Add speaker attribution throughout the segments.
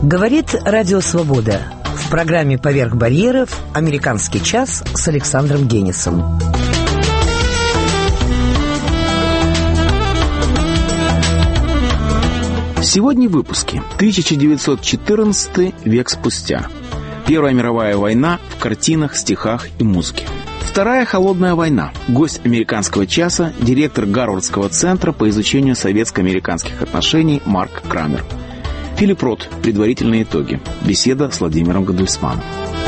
Speaker 1: Говорит Радио Свобода. В программе «Поверх барьеров» «Американский час» с Александром Генисом.
Speaker 2: Сегодня в выпуске. 1914 век спустя. Первая мировая война в картинах, стихах и музыке. Вторая холодная война. Гость «Американского часа», директор Гарвардского центра по изучению советско-американских отношений Марк Крамер. Филипп Рот. Предварительные итоги. Беседа с Владимиром Гадельсманом.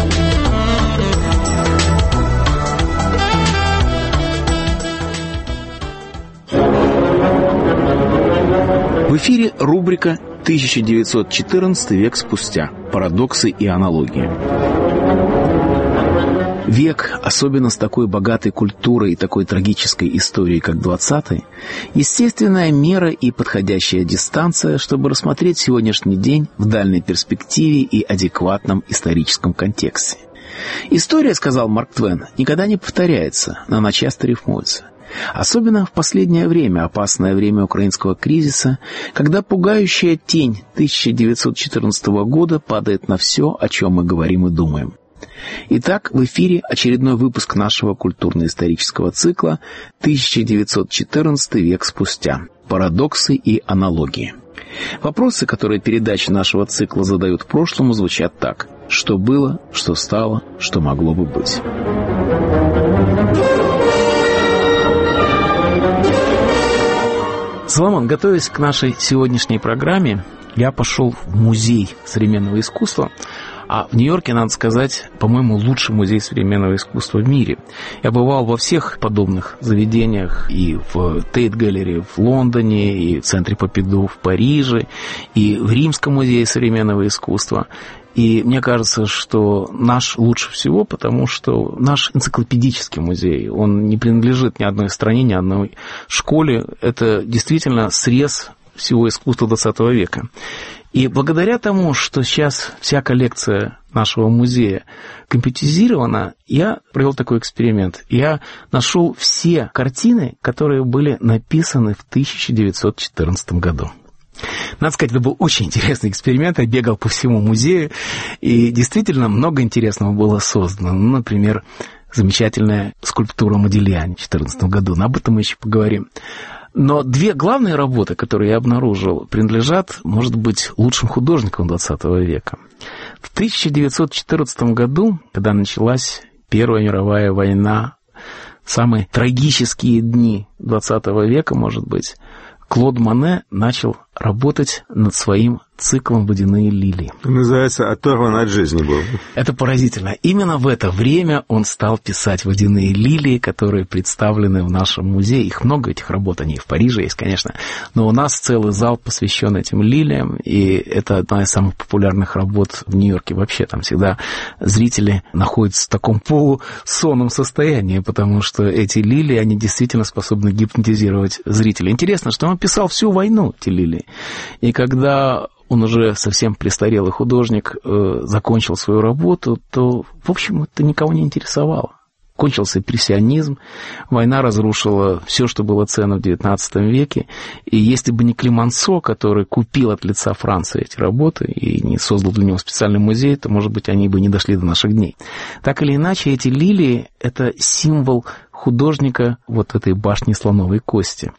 Speaker 2: В эфире рубрика «1914 век спустя. Парадоксы и аналогии». Век, особенно с такой богатой культурой и такой трагической историей, как 20-й, естественная мера и подходящая дистанция, чтобы рассмотреть сегодняшний день в дальней перспективе и адекватном историческом контексте. История, сказал Марк Твен, никогда не повторяется, но она часто рифмуется. Особенно в последнее время, опасное время украинского кризиса, когда пугающая тень 1914 года падает на все, о чем мы говорим и думаем. Итак, в эфире очередной выпуск нашего культурно-исторического цикла «1914 век спустя. Парадоксы и аналогии». Вопросы, которые передачи нашего цикла задают прошлому, звучат так: что было, что стало, что могло бы быть. Соломон, готовясь к нашей сегодняшней программе, я пошел в музей современного искусства. А в Нью-Йорке, надо сказать, по-моему, лучший музей современного искусства в мире. Я бывал во всех подобных заведениях, и в Тейт-галерее в Лондоне, и в центре Попиду в Париже, и в Римском музее современного искусства. И мне кажется, что наш лучше всего, потому что наш энциклопедический музей, он не принадлежит ни одной стране, ни одной школе. Это действительно срез всего искусства XX века. И благодаря тому, что сейчас вся коллекция нашего музея компьютеризирована, я провел такой эксперимент. Я нашел все картины, которые были написаны в 1914 году. Надо сказать, это был очень интересный эксперимент. Я бегал по всему музею, и действительно много интересного было создано. Например, замечательная скульптура Модильяни в 2014 году. Но об этом мы еще поговорим. Но две главные работы, которые я обнаружил, принадлежат, может быть, лучшим художникам XX века. В 1914 году, когда началась Первая мировая война, самые трагические дни XX века, может быть, Клод Моне начал работать над своим циклом «Водяные лилии».
Speaker 3: Называется «Оторван от жизни» был.
Speaker 2: Это поразительно. Именно в это время он стал писать «Водяные лилии», которые представлены в нашем музее. Их много, этих работ, они и в Париже есть, конечно. Но у нас целый зал посвящен этим лилиям, и это одна из самых популярных работ в Нью-Йорке. Вообще там всегда зрители находятся в таком полусонном состоянии, потому что эти лилии, они действительно способны гипнотизировать зрителя. Интересно, что он писал всю войну, эти лилии. И когда он уже совсем престарелый художник закончил свою работу, то, в общем, это никого не интересовало. Кончился импрессионизм, война разрушила все, что было ценно в XIX веке. И если бы не Климансо, который купил от лица Франции эти работы и не создал для него специальный музей, то, может быть, они бы не дошли до наших дней. Так или иначе, эти лилии — это символ художника вот этой башни слоновой кости.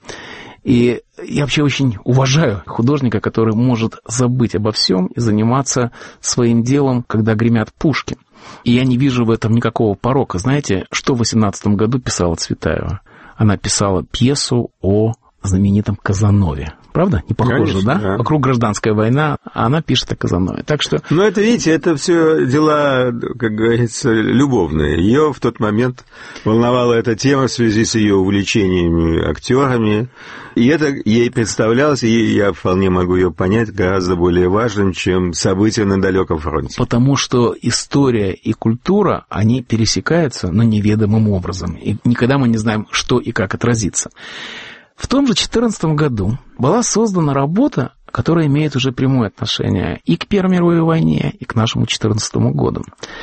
Speaker 2: И я вообще очень уважаю художника, который может забыть обо всем и заниматься своим делом, когда гремят пушки. И я не вижу в этом никакого порока. Знаете, что в 18 году писала Цветаева? Она писала пьесу о знаменитом Казанове. Правда? Не похоже, конечно, да? Вокруг гражданская война, а она пишет о Казанове. Так что...
Speaker 3: Но это, видите, это все дела, как говорится, любовные. Ее в тот момент волновала эта тема в связи с ее увлечениями актерами. И это ей представлялось, и я вполне могу ее понять, гораздо более важным, чем события на далеком фронте.
Speaker 2: Потому что история и культура, они пересекаются, но неведомым образом. И никогда мы не знаем, что и как отразится. В том же 2014 году была создана работа, которая имеет уже прямое отношение и к Первой мировой войне, и к нашему 2014 году.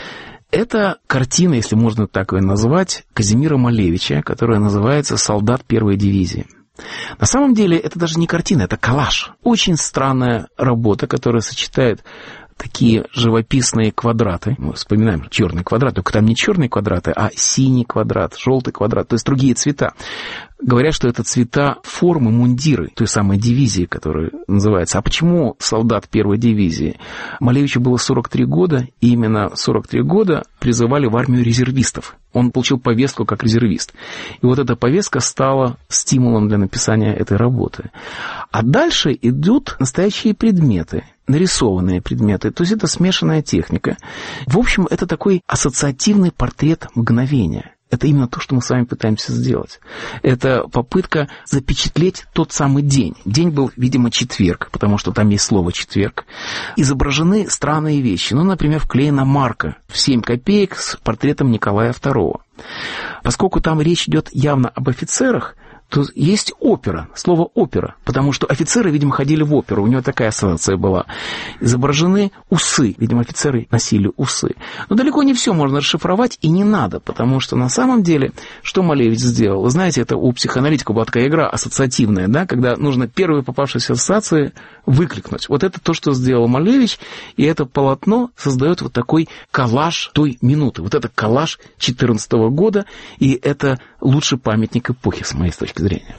Speaker 2: Это картина, если можно так ее назвать, Казимира Малевича, которая называется «Солдат первой дивизии». На самом деле это даже не картина, это коллаж. Очень странная работа, которая сочетает такие живописные квадраты. Мы вспоминаем черный квадрат, только там не черные квадраты, а синий квадрат, желтый квадрат, то есть другие цвета. Говорят, что это цвета формы мундиры той самой дивизии, которая называется. А почему солдат первой дивизии? Малевичу было 43 года, и именно 43 года призывали в армию резервистов. Он получил повестку как резервист. И вот эта повестка стала стимулом для написания этой работы. А дальше идут настоящие предметы, нарисованные предметы. То есть это смешанная техника. В общем, это такой ассоциативный портрет мгновения. Это именно то, что мы с вами пытаемся сделать. Это попытка запечатлеть тот самый день. День был, видимо, четверг, потому что там есть слово «четверг». Изображены странные вещи. Ну, например, вклеена марка в 7 копеек с портретом Николая II. Поскольку там речь идет явно об офицерах, то есть опера, слово «опера», потому что офицеры, видимо, ходили в оперу, у него такая ассоциация была. Изображены усы, видимо, офицеры носили усы. Но далеко не все можно расшифровать, и не надо, потому что на самом деле, что Малевич сделал? Вы знаете, это у психоаналитиков была такая игра ассоциативная, да, когда нужно первые попавшиеся ассоциации выкликнуть. Вот это то, что сделал Малевич, и это полотно создает вот такой коллаж той минуты. Вот это коллаж 2014 года, и это лучший памятник эпохи, с моей точки зрения.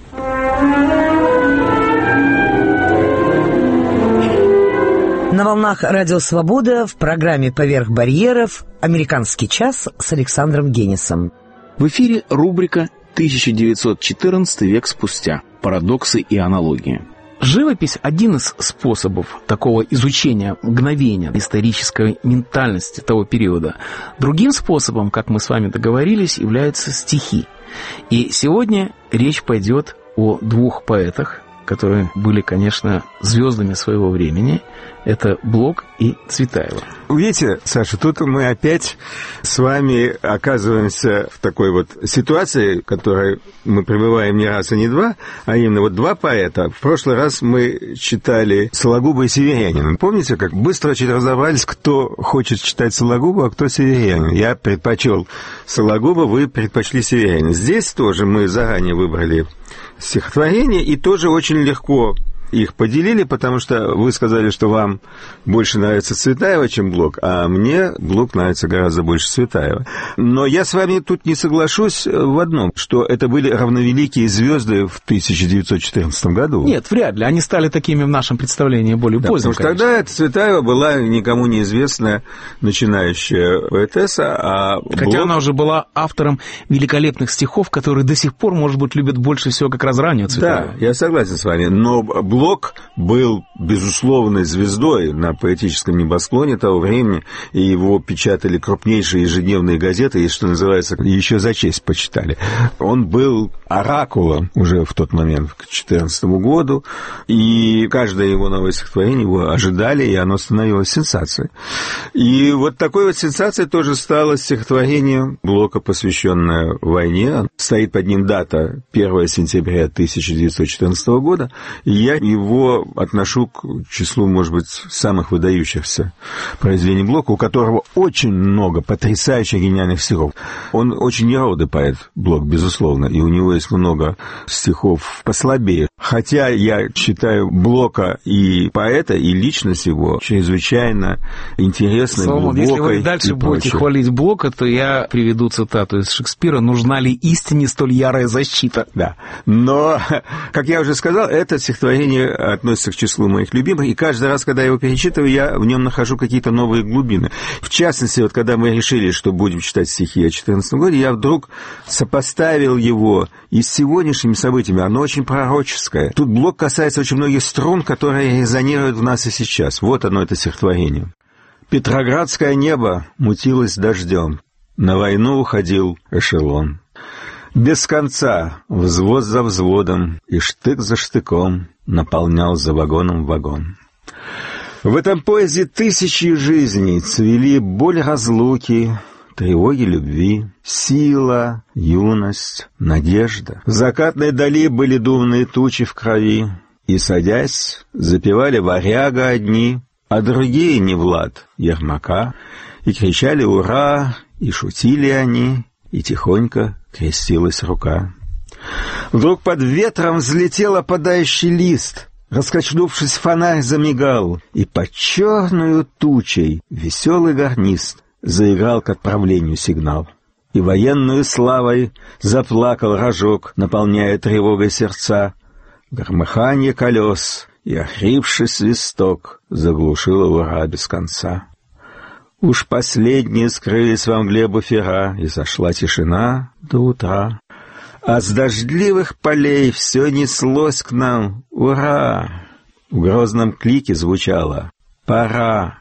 Speaker 1: На волнах Радио Свобода в программе «Поверх барьеров» «Американский час» с Александром Генисом.
Speaker 2: В эфире рубрика «1914 век спустя. Парадоксы и аналогии». Живопись – один из способов такого изучения мгновения исторической ментальности того периода. Другим способом, как мы с вами договорились, являются стихи. И сегодня речь пойдет о 2 поэтах, которые были, конечно, звездами своего времени. Это Блок и Цветаева.
Speaker 3: Видите, Саша, тут мы опять с вами оказываемся в такой вот ситуации, в которой мы пребываем не раз и не два, а именно вот 2 поэта. В прошлый раз мы читали Сологуба и Северянина. Помните, как быстро очень разобрались, кто хочет читать Сологуба, а кто Северянина? Я предпочел Сологуба, вы предпочли Северянина. Здесь тоже мы заранее выбрали стихотворения, и тоже очень легко их поделили, потому что вы сказали, что вам больше нравится Цветаева, чем Блок, а мне Блок нравится гораздо больше Цветаева. Но я с вами тут не соглашусь в одном, что это были равновеликие звезды в 1914 году.
Speaker 2: Нет, вряд ли. Они стали такими в нашем представлении более поздно.
Speaker 3: Потому что тогда Цветаева была никому неизвестная начинающая поэтесса, а
Speaker 2: хотя
Speaker 3: Блок...
Speaker 2: она уже была автором великолепных стихов, которые до сих пор, может быть, любят больше всего как раз раннюю Цветаеву.
Speaker 3: Да, я согласен с вами, но Блок был безусловной звездой на поэтическом небосклоне того времени, и его печатали крупнейшие ежедневные газеты, и, что называется, еще за честь почитали. Он был оракулом уже в тот момент, к 2014 году, и каждое его новое стихотворение его ожидали, и оно становилось сенсацией. И вот такой вот сенсацией тоже стало стихотворение Блока, посвященное войне. Стоит под ним дата 1 сентября 1914 года, и я его отношу к числу, может быть, самых выдающихся произведений Блока, у которого очень много потрясающе гениальных стихов. Он очень неродный поэт, Блок, безусловно, и у него есть много стихов послабее. Хотя я считаю Блока и поэта, и личность его чрезвычайно интересной, глубокой.
Speaker 2: Если вы дальше будете хвалить Блока, то я приведу цитату из Шекспира: «Нужна ли истине столь ярая защита?»
Speaker 3: Да, но, как я уже сказал, это стихотворение относится к числу моих любимых, и каждый раз, когда я его перечитываю, я в нем нахожу какие-то новые глубины. В частности, вот когда мы решили, что будем читать стихи о 2014 году, я вдруг сопоставил его и с сегодняшними событиями. Оно очень пророческое. Тут Блок касается очень многих струн, которые резонируют в нас и сейчас. Вот оно, это стихотворение. «Петроградское небо мутилось дождем, на войну уходил эшелон. Без конца, взвод за взводом и штык за штыком наполнял за вагоном вагон. В этом поезде тысячи жизней цвели боль разлуки, тревоги любви, сила, юность, надежда. В закатной дали были думные тучи в крови, и, садясь, запевали варяга одни, а другие не Влад Ермака, и кричали «Ура!», и шутили они, и тихонько крестилась рука. Вдруг под ветром взлетел опадающий лист, Раскачнувшись, фонарь замигал, и под черную тучей веселый гарнист заиграл к отправлению сигнал. И военную славой заплакал рожок, наполняя тревогой сердца. Громыханье колес и охрипший свисток заглушило ура без конца. Уж последние скрылись во мгле буфера, и сошла тишина до утра. А с дождливых полей все неслось к нам «Ура!». В грозном клике звучало «Пора!».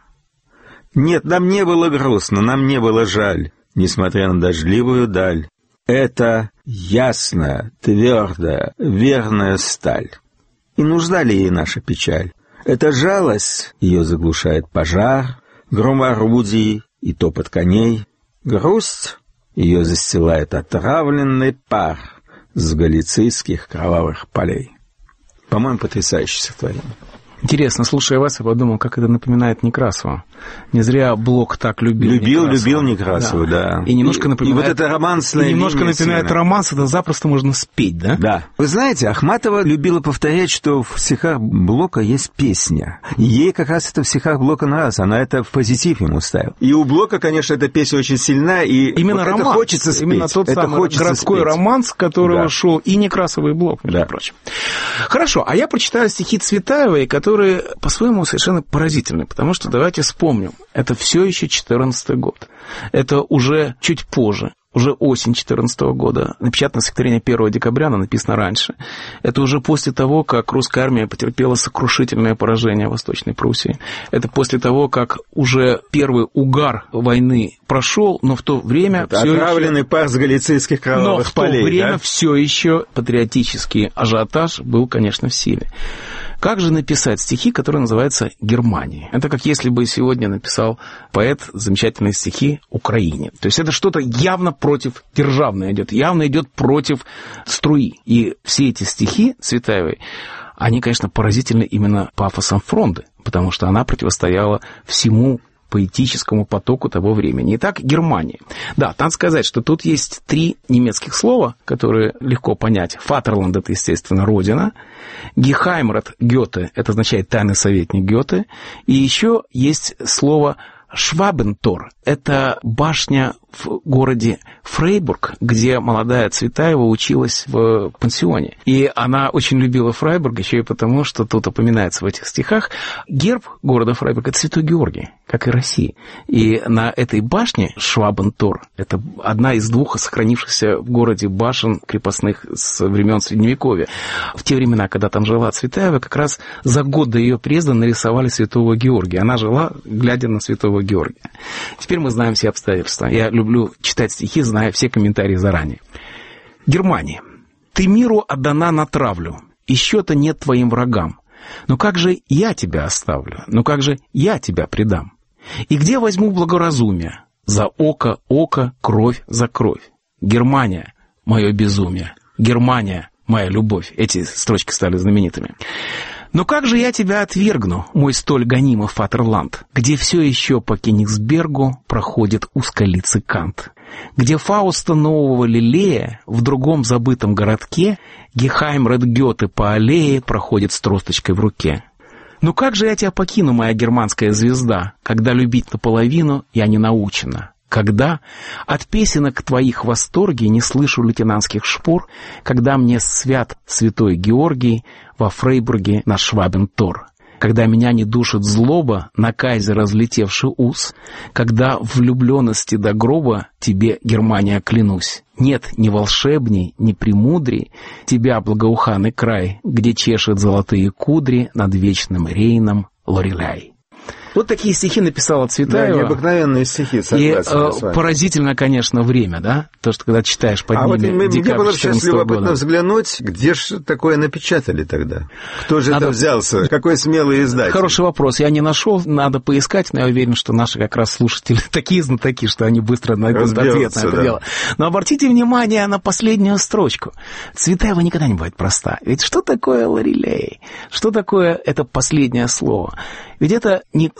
Speaker 3: Нет, нам не было грустно, нам не было жаль, несмотря на дождливую даль. Это ясная, твердая, верная сталь. И нужна ли ей наша печаль? Эта жалость, ее заглушает пожар, гром орудий и топот коней. Грусть ее застилает отравленный пар с галицийских кровавых полей. По-моему, потрясающее стихотворение.
Speaker 2: Интересно, слушая вас, я подумал, как это напоминает Некрасова. Не зря Блок так любил
Speaker 3: Некрасову, да.
Speaker 2: И немножко напоминает...
Speaker 3: И вот это романсное...
Speaker 2: И немножко напоминает романс, это запросто можно спеть, да?
Speaker 3: Да. Вы знаете, Ахматова любила повторять, что в стихах Блока есть песня. Ей как раз это в стихах Блока нравилось, она это в позитив ему ставила. И у Блока, конечно, эта песня очень сильна, и
Speaker 2: именно
Speaker 3: вот
Speaker 2: романс,
Speaker 3: это хочется спеть.
Speaker 2: Именно тот
Speaker 3: это
Speaker 2: самый городской
Speaker 3: спеть.
Speaker 2: Романс, которого шел и Некрасов, и Блок, между прочим. Хорошо, а я прочитаю стихи Цветаевой, которые по-своему совершенно поразительны, потому что давайте вспомним, это все еще 14-й год, это уже чуть позже, уже осень 2014 года, напечатано стихотворение 1 декабря, оно написано раньше. Это уже после того, как русская армия потерпела сокрушительное поражение в Восточной Пруссии. Это после того, как уже первый угар войны прошел, но в то время...
Speaker 3: Отравленный пар с галицийских кровавых полей.
Speaker 2: Но в то время все еще патриотический ажиотаж был, конечно, в силе. Как же написать стихи, которые называются «Германия»? Это как если бы сегодня написал поэт замечательные стихи «Украине». То есть это что-то явно против державное идет, явно идет против струи. И все эти стихи Цветаевой, они, конечно, поразительны именно пафосом фронты, потому что она противостояла всему поэтическому потоку того времени. Итак, Германия. Да, надо сказать, что тут есть 3 немецких слова, которые легко понять. Фатерланд — это, естественно, родина. Гехаймрат Гёте — это означает тайный советник Гёте. И еще есть слово Швабентор — это башня в городе Фрейбург, где молодая Цветаева училась в пансионе. И она очень любила Фрейбург, еще и потому, что тут упоминается в этих стихах. Герб города Фрейбург — это Святой Георгий, как и России. И на этой башне Швабентор — это одна из 2 сохранившихся в городе башен крепостных с времен Средневековья. В те времена, когда там жила Цветаева, как раз за год до ее приезда нарисовали Святого Георгия. Она жила, глядя на Святого Георгия. Теперь мы знаем все обстоятельства. Я люблю читать стихи, зная все комментарии заранее. Германия. Ты миру отдана на травлю, и счета нет твоим врагам. Но как же я тебя оставлю? Но как же я тебя предам? И где возьму благоразумие? За око око, кровь за кровь. Германия, мое безумие. Германия, моя любовь. Эти строчки стали знаменитыми. Но как же я тебя отвергну, мой столь гонимый Фатерланд, где все еще по Кенигсбергу проходит узколицый Кант, где Фауста нового лелея в другом забытом городке Гехаймрат Гёте по аллее проходит с тросточкой в руке. Но как же я тебя покину, моя германская звезда, когда любить наполовину я не научена? Когда от песенок твоих восторги не слышу лейтенантских шпор, когда мне свят Святой Георгий во Фрейбурге на Швабентор, когда меня не душит злоба на кайзе разлетевший ус, когда в влюбленности до гроба тебе, Германия, клянусь, нет ни волшебней, ни премудрей тебя, благоуханный край, где чешет золотые кудри над вечным Рейном Лореляй. Вот такие стихи написала Цветаева.
Speaker 3: Да, необыкновенные стихи, согласен.
Speaker 2: И поразительно, конечно, время, да? То, что когда читаешь под ними декабрь 2014 года.
Speaker 3: Мне было сейчас любопытно взглянуть, где же такое напечатали тогда? Кто же это взялся? Какой смелый издатель?
Speaker 2: Хороший вопрос. Я не нашел, надо поискать, но я уверен, что наши как раз слушатели такие знатоки, что они быстро найдут ответ на это дело. Но обратите внимание на последнюю строчку. Цветаева никогда не бывает проста. Ведь что такое Лорелей? Что такое это последнее слово? Ведь это не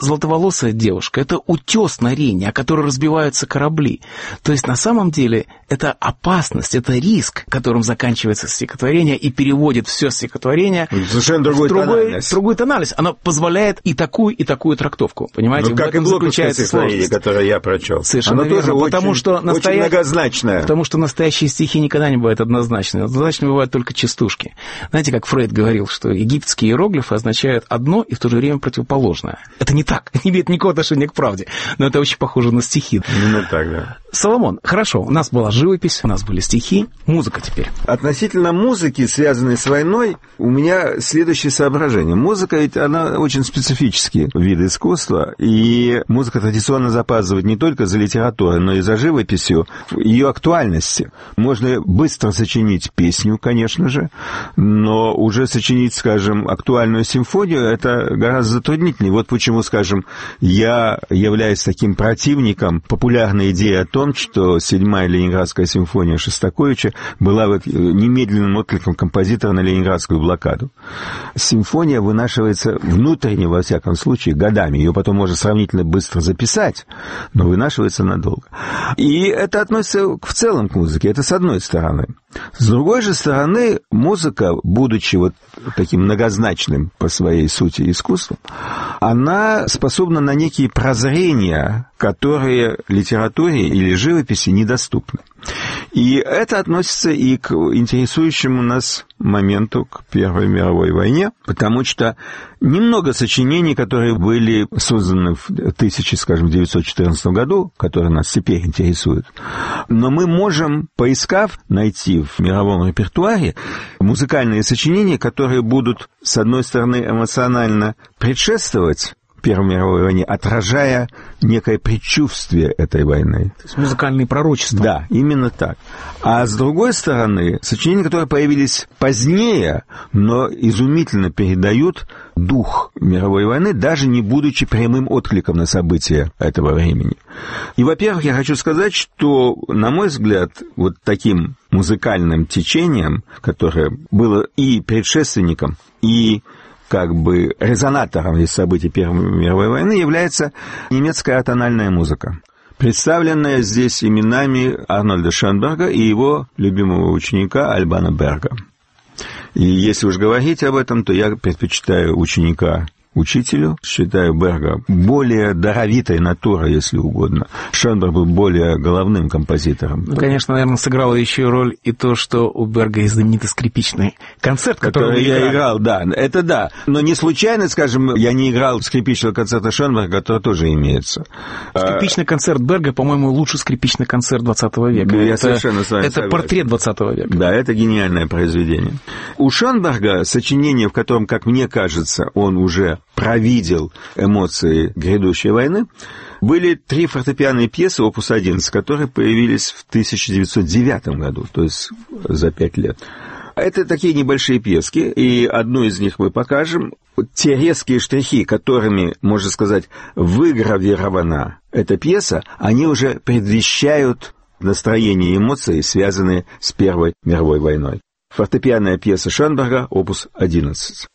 Speaker 2: золотоволосая девушка, это утес на Рейне, о котором разбиваются корабли. То есть на самом деле это опасность, это риск, которым заканчивается стихотворение и переводит все стихотворение
Speaker 3: совершенно в
Speaker 2: другую тональность. Оно позволяет и такую трактовку. Понимаете?
Speaker 3: Ну, как и Блоковское стихотворение, которое я прочел.
Speaker 2: Совершенно
Speaker 3: оно
Speaker 2: верно,
Speaker 3: тоже
Speaker 2: потому что
Speaker 3: очень многозначное.
Speaker 2: Потому что настоящие стихи никогда не бывают однозначными. Однозначно бывают только частушки. Знаете, как Фрейд говорил, что египетские иероглифы означают одно и в то же время противоположное. Это не так, не имеет никакого отношения к правде, но это очень похоже на стихи.
Speaker 3: Именно так, да.
Speaker 2: Соломон, хорошо, у нас была живопись, у нас были стихи, музыка теперь.
Speaker 3: Относительно музыки, связанной с войной, у меня следующее соображение. Музыка, ведь она очень специфический вид искусства, и музыка традиционно запаздывает не только за литературой, но и за живописью, ее актуальности. Можно быстро сочинить песню, конечно же, но уже сочинить, скажем, актуальную симфонию, это гораздо затруднительнее. Вот почему, скажем, я являюсь таким противником популярной идеи о том, что 7-я Ленинградская симфония Шостаковича была немедленным откликом композитора на Ленинградскую блокаду. Симфония вынашивается внутренне, во всяком случае, годами. Ее потом можно сравнительно быстро записать, но вынашивается надолго. И это относится в целом к музыке. Это с одной стороны. С другой же стороны, музыка, будучи вот таким многозначным по своей сути искусством, она способна на некие прозрения, которые литературе или живописи недоступны. И это относится и к интересующему нас моменту, к Первой мировой войне, потому что немного сочинений, которые были созданы в 1914 году, которые нас теперь интересуют, но мы можем, поискав, найти в мировом репертуаре музыкальные сочинения, которые будут, с одной стороны, эмоционально предшествовать Первой мировой войне, отражая некое предчувствие этой войны.
Speaker 2: То есть музыкальные пророчества.
Speaker 3: Да, именно так. А с другой стороны, сочинения, которые появились позднее, но изумительно передают дух мировой войны, даже не будучи прямым откликом на события этого времени. И, во-первых, я хочу сказать, что, на мой взгляд, вот таким музыкальным течением, которое было и предшественником, и как бы резонатором из событий Первой мировой войны, является немецкая атональная музыка, представленная здесь именами Арнольда Шönberga и его любимого ученика Альбана Берга. И если уж говорить об этом, то я предпочитаю ученика учителю, считаю Берга более даровитой натурой, если угодно. Шönberg был более головным композитором.
Speaker 2: Ну, конечно, наверное, сыграло еще роль и то, что у Берга есть знаменитый скрипичный концерт, который
Speaker 3: я играл, да, это да. Но не случайно, скажем, я не играл скрипичного концерта Шönberga, который тоже имеется.
Speaker 2: Скрипичный концерт Берга, по-моему, лучший скрипичный концерт 20 века.
Speaker 3: Ну, я совершенно с вами
Speaker 2: это
Speaker 3: согласен.
Speaker 2: Портрет 20 века.
Speaker 3: Да, это гениальное произведение. У Шönberga сочинение, в котором, как мне кажется, он уже провидел эмоции грядущей войны, были 3 фортепианные пьесы опус 11, которые появились в 1909 году, то есть за 5 лет. Это такие небольшие пьески, и одну из них мы покажем. Те резкие штрихи, которыми, можно сказать, выгравирована эта пьеса, они уже предвещают настроение и эмоции, связанные с Первой мировой войной. Фортепианная пьеса Шönberga, опус 11.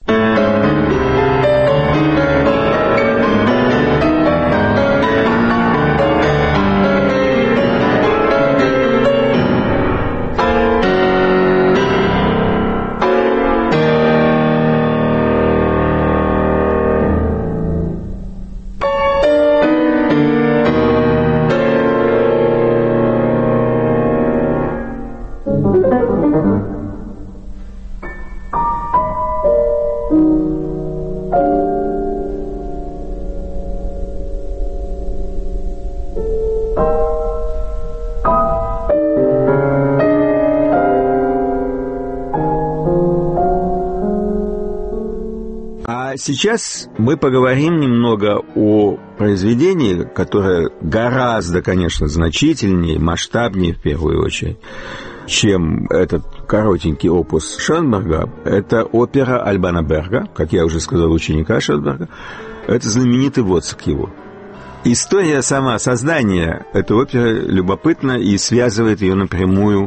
Speaker 3: Сейчас мы поговорим немного о произведении, которое гораздо, конечно, значительнее, масштабнее, в первую очередь, чем этот коротенький опус Шönberga. Это опера Альбана Берга, как я уже сказал, ученика Шönberga. Это знаменитый Воцик его. История сама создания этой оперы любопытна и связывает ее напрямую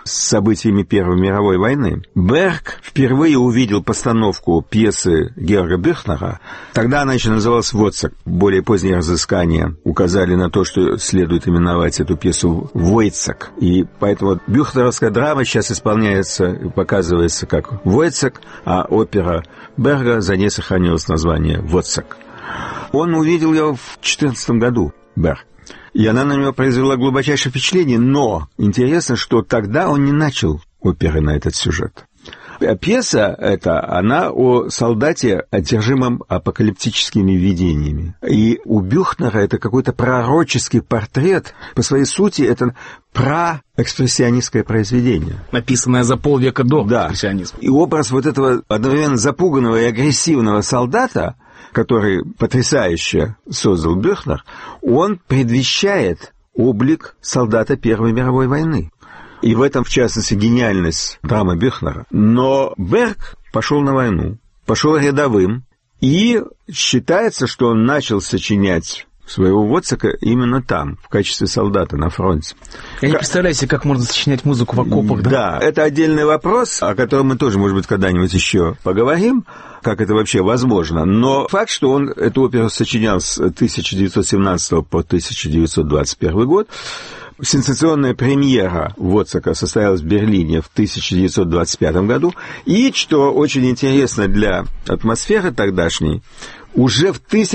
Speaker 3: с событиями Первой мировой войны. Берг впервые увидел постановку пьесы Георга Бюхнера. Тогда она еще называлась «Вотсак». Более поздние разыскания указали на то, что следует именовать эту пьесу «Войцак». И поэтому бюхнеровская драма сейчас исполняется и показывается как «Войцак», а опера Берга за ней сохранилось название «Вотсак». Он увидел ее в 2014 году, Берг. И она на него произвела глубочайшее впечатление, но интересно, что тогда он не начал оперы на этот сюжет. Пьеса эта, она о солдате, одержимом апокалиптическими видениями. И у Бюхнера это какой-то пророческий портрет. По своей сути, это праэкспрессионистское произведение.
Speaker 2: Написанное за полвека до экспрессионизма.
Speaker 3: И образ вот этого одновременно запуганного и агрессивного солдата, который потрясающе создал Бюхнер, он предвещает облик солдата Первой мировой войны. И в этом, в частности, гениальность драмы Бюхнера. Но Берг пошел на войну, пошел рядовым, и считается, что он начал сочинять своего Вотсака именно там, в качестве солдата на фронте.
Speaker 2: Я не представляю себе, как можно сочинять музыку в окопах, да?
Speaker 3: Да, это отдельный вопрос, о котором мы тоже, может быть, когда-нибудь еще поговорим, как это вообще возможно. Но факт, что он эту оперу сочинял с 1917 по 1921 год. Сенсационная премьера Вотсака состоялась в Берлине в 1925 году. И, что очень интересно для атмосферы тогдашней, уже в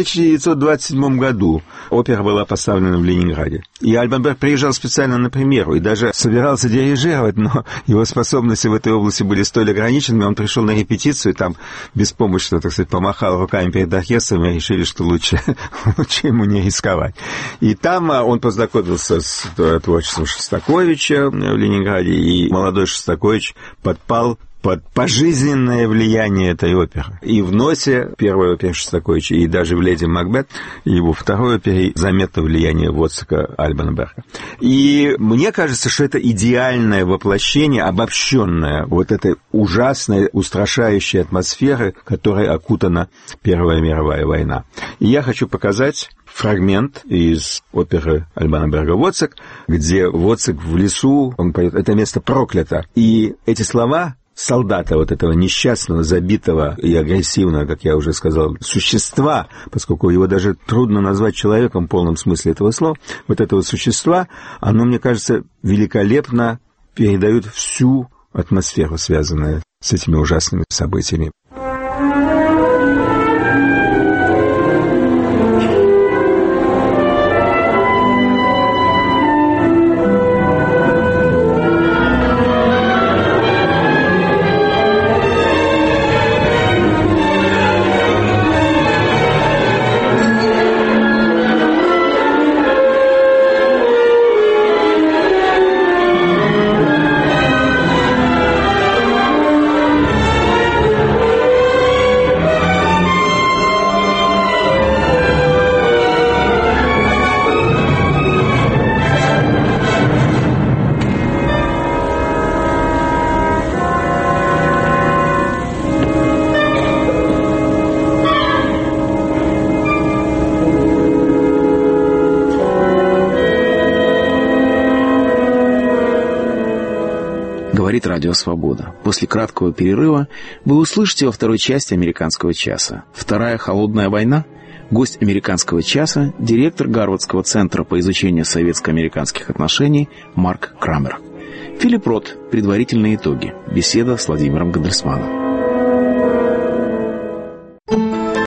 Speaker 3: 1927 году опера была поставлена в Ленинграде. И Альбан Берг приезжал специально на премьеру и даже собирался дирижировать, но его способности в этой области были столь ограничены, он пришел на репетицию, и там беспомощно, так сказать, помахал руками перед оркестром, и решили, что лучше ему не рисковать. И там он познакомился с творчеством Шостаковича в Ленинграде, и молодой Шостакович подпал под пожизненное влияние этой оперы. И в «Носе» первой оперы Шостаковича, и даже в «Леди Макбет», и его второй опере заметно влияние Вотсака Альбана Берга. И мне кажется, что это идеальное воплощение, обобщенное вот этой ужасной, устрашающей атмосферы, которой окутана Первая мировая война. И я хочу показать фрагмент из оперы Альбана Берга «Вотсак», где Вотсак в лесу, он поет «Это место проклято». И эти слова солдата, вот этого несчастного, забитого и агрессивного, как я уже сказал, существа, поскольку его даже трудно назвать человеком в полном смысле этого слова, вот этого существа, оно, мне кажется, великолепно передает всю атмосферу, связанную с этими ужасными событиями.
Speaker 2: Говорит Радио Свобода. После краткого перерыва вы услышите во второй части «Американского часа». Вторая холодная война. Гость «Американского часа» — директор Гарвардского центра по изучению советско-американских отношений Марк Крамер. Филипп Рот. Предварительные итоги. Беседа с Владимиром Гандельсманом.